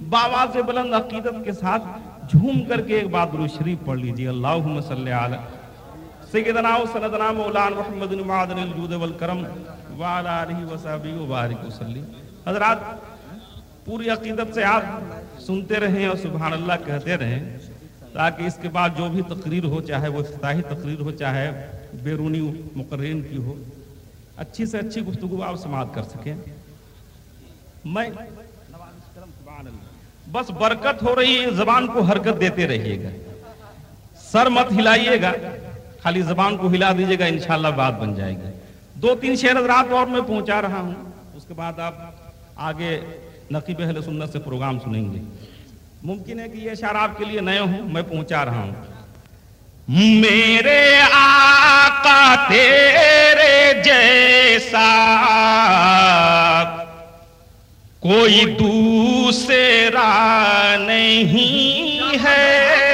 बावाज़ बुलंद अकीदत के साथ झूम करके एक बार दुरूद शरीफ पढ़ लीजिए। अल्लाहुम्मा सल्ली अला सय्यिदना व सनदना मौलाना मुहम्मदिन मादनिल जूद वल करम व अला आलिहि व सहबिहि व बारिक वसल्लम। हज़रात, पूरी अकीदत से आप सुनते रहें और सुभान अल्लाह कहते रहें, ताकि इसके बाद जो भी तकरीर हो, चाहे वो इफ्तिताही तकरीर हो, चाहे बैरूनी मुकर्रिन की हो, अच्छी से अच्छी गुफ्तगू आप समाअत कर सकें। मैं बस बरकत हो रही है, ज़बान को हरकत देते रहिएगा, सर मत हिलाइएगा, खाली ज़बान को हिला दीजिएगा, इंशाअल्लाह बात बन जाएगी। 2-3 शेर हज़रात और मैं पहुंचा रहा हूं, उसके बाद आप आगे नकीब अहले सुन्नत से प्रोग्राम सुनेंगे। मुमकिन है कि ये शेर आपके लिए नए हों, मैं पहुंचा रहा हूं। मेरे आका तेरे जैसा कोई दूसरा नहीं है,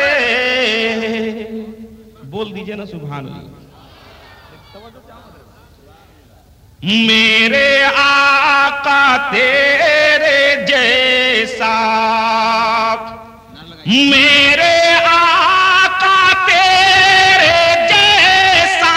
बोल दीजिए ना सुभान अल्लाह। मेरे आका तेरे जैसा, मेरे आका तेरे जैसा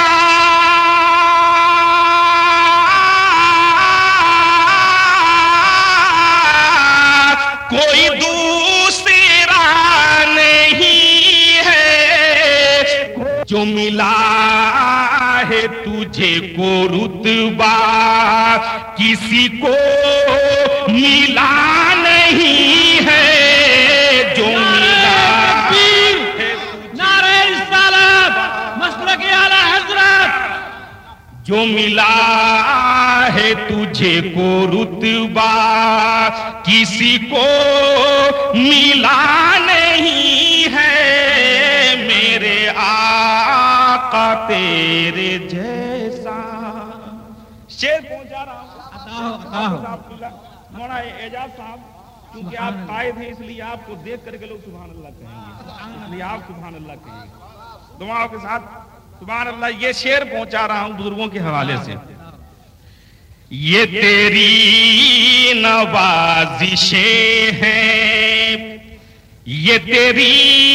कोई दूसरा नहीं है, जो मिला है तुझे को रुतबा किसी को मिला नहीं है, जो मिला है नारे रिसालत मसलक आला हज़रत, जो मिला है तुझे को रुतबा किसी को मिला नहीं है, मेरे आका तेरे जैसा। शेर पहुंचा रहा हूं मौलाना एजाज साहब, क्योंकि आप कायद हैं इसलिए आपको देख करके लोग सुभान अल्लाह कहेंगे, इसलिए आप सुभान अल्लाह कहेंगे दुआओं के साथ सुभान अल्लाह। ये शेर पहुंचा रहा हूं बुजुर्गों के हवाले से। ये तेरी नवाजिशें हैं, ये तेरी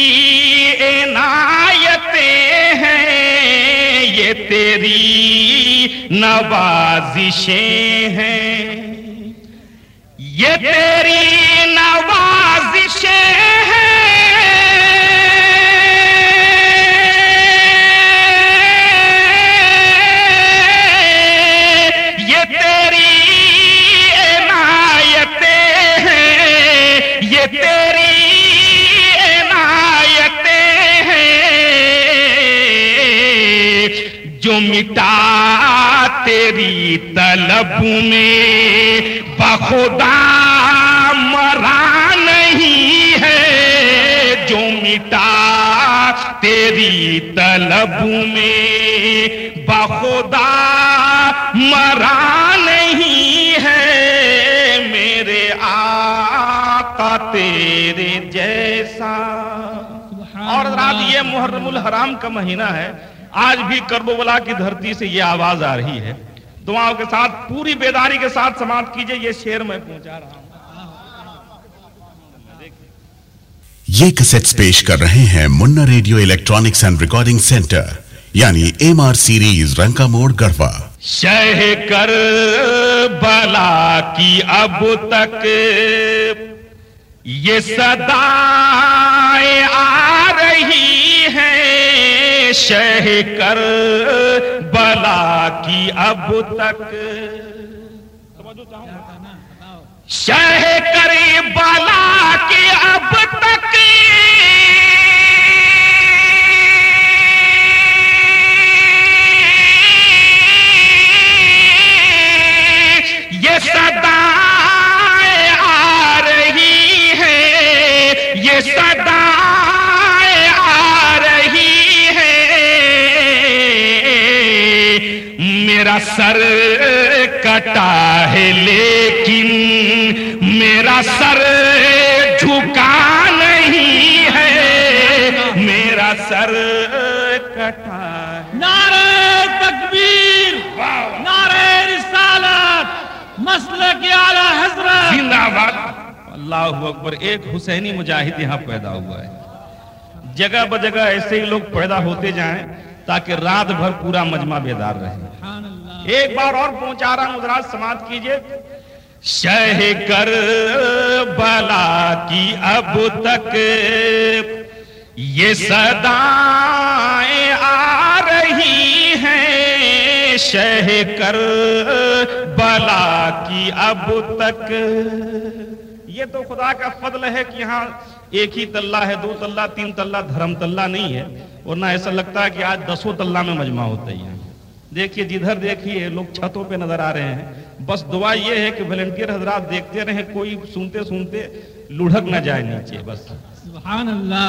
इनायतें हैं, ये तेरी नवाजिशें हैं, ये तेरी नवाजिशें हैं, ये तेरी इनायतें हैं, ये तेरी इनायतें हैं, जो मिटा तेरी तलब में बखुदा मरा नहीं है, जो मिटा तेरी तलब में बखुदा मरा नहीं है, मेरे आका तेरे जैसा। और रात ये मुहर्रमुल हराम का महीना है, आज भी करबला की धरती से ये आवाज आ रही है। दुआओं के साथ पूरी बेदारी के साथ समाप्त कीजिए। ये शेर मैं पहुंचा रहा हूं। ये कैसेट्स पेश कर रहे हैं Munna radio electronics and recording centre, यानी MR सीरीज, रंका मोड़, गढ़वा। शह कर बला की अब तक ये सदाएं आ रही हैं, शह कर बला की अब तक, शह कर बला की अब तक ये सदाएं आ रही हैं, ये सदाएं आ रही हैं, मेरा सर कटा है लेकिन मेरा सर झुका नहीं है, मेरा सर कटा है। नारे तकबीर, नारे रिसालत, मसलक आला हज़रत जिंदाबाद। اللہ اکبر. ایک حسینی مجاہد یہاں پیدا ہوا ہے. جگہ بجگہ ایسے ہی لوگ پیدا ہوتے جائیں تاکہ رات بھر پورا مجمع بیدار رہے. ایک بار اور پہنچا رہا ہوں، حضرات سماعت کیجئے. شہ کربلا کی اب تک یہ صدائیں آ رہی ہیں، شہ کربلا کی اب تک. یہ تو خدا کا فضل ہے کہ یہاں ایک ہی تلہ ہے، 2 تلہ 3 تلہ دھرم تلہ نہیں ہے، ورنہ ایسا لگتا ہے کہ آج 10 تلہ میں مجمع ہوتا ہی ہے. دیکھیے جدھر دیکھیے لوگ چھتوں پہ نظر آ رہے ہیں. بس دعا یہ ہے کہ والنٹیئر حضرات دیکھتے رہیں، کوئی سنتے سنتے لڑھک نہ جائے نیچے. بس سبحان اللہ.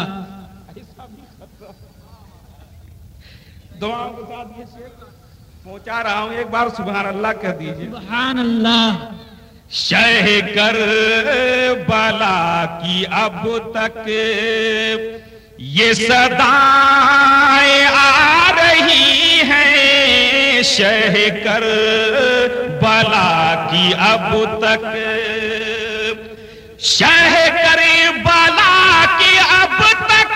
دعاؤں کے ساتھ یہ شعر پہنچا رہا ہوں، ایک بار سبحان اللہ کہہ دیجیے. سبحان اللہ. شہ کربلا کی اب تک یہ صدائیں آ رہی ہیں، شہ کربلا کی اب تک، شہ کربلا کی اب تک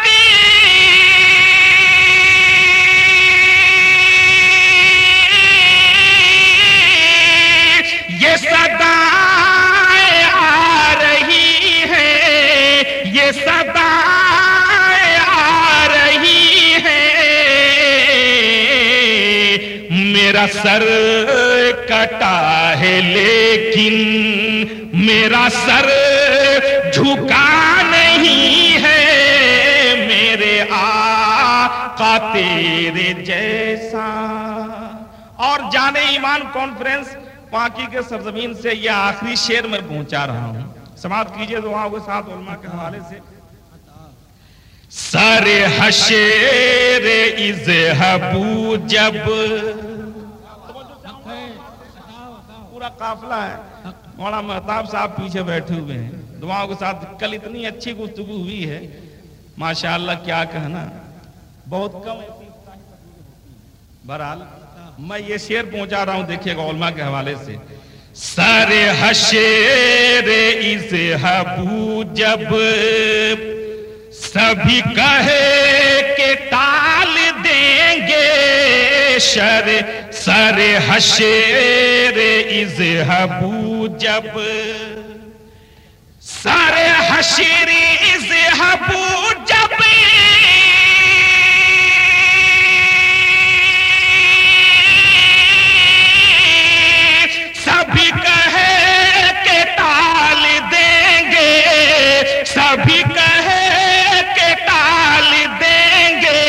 یہ صدائیں آ رہی ہیں، یہ صدائیں آ رہی ہیں. میرا سر کٹا ہے لیکن میرا سر جھکا نہیں ہے، میرے آقا تیرے جیسا. اور جانے ایمان کانفرنس پاکی کے سرزمین سے یہ آخری شعر میں پہنچا رہا ہوں. سماعت کیجئے دعاؤں کے ساتھ علماء کے حوالے سے. سر حشر اذهبوا جب، پورا قافلہ ہے، مولانا مہتاب صاحب پیچھے بیٹھے ہوئے ہیں. دعاؤں کے ساتھ کل اتنی اچھی گفتگو ہوئی ہے ماشاءاللہ کیا کہنا، بہت کم. بہرحال میں یہ شعر پہنچا رہا ہوں، دیکھیے گا علماء کے حوالے سے. سر حشر اذهبوا جب سبھی کہے کہ ٹال دیں گے شر، سر حشر اذهبوا جب، سر حشر اذهبوا جب سبھی کہے کہ ٹال دیں گے، سبھی کہے کہ ٹال دیں گے،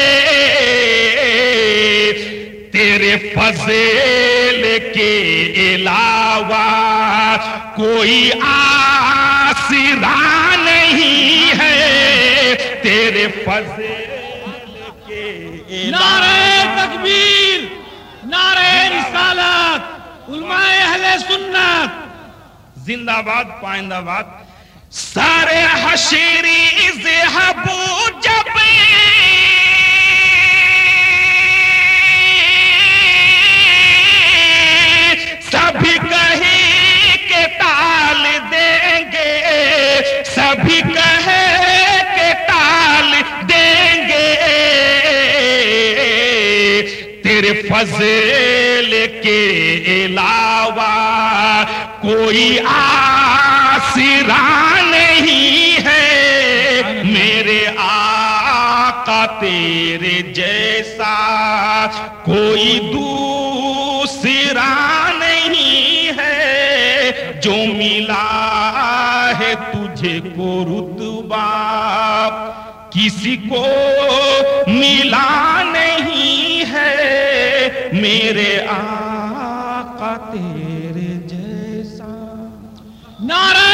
تیرے فضل کے علاوہ کوئی آسرا نہیں ہے، تیرے فضل کے علاوہ. نعرہ تکبیر، نعرہ رسالت، علماء اہل سنت زندہ باد پائندہ باد. سارے حشری اذهبوا جب سبھی کہیں کہ ٹال دیں گے، سبھی کہیں کہ ٹال دیں گے، تیرے فضل کے علاوہ کوئی آسرا نہیں ہے، میرے آقا تیرے جیسا کوئی دوسرا نہیں ہے، جو ملا ہے تجھے کو رتبہ کسی کو ملا نہیں ہے، میرے آقا تیرے جیسا. نعرہ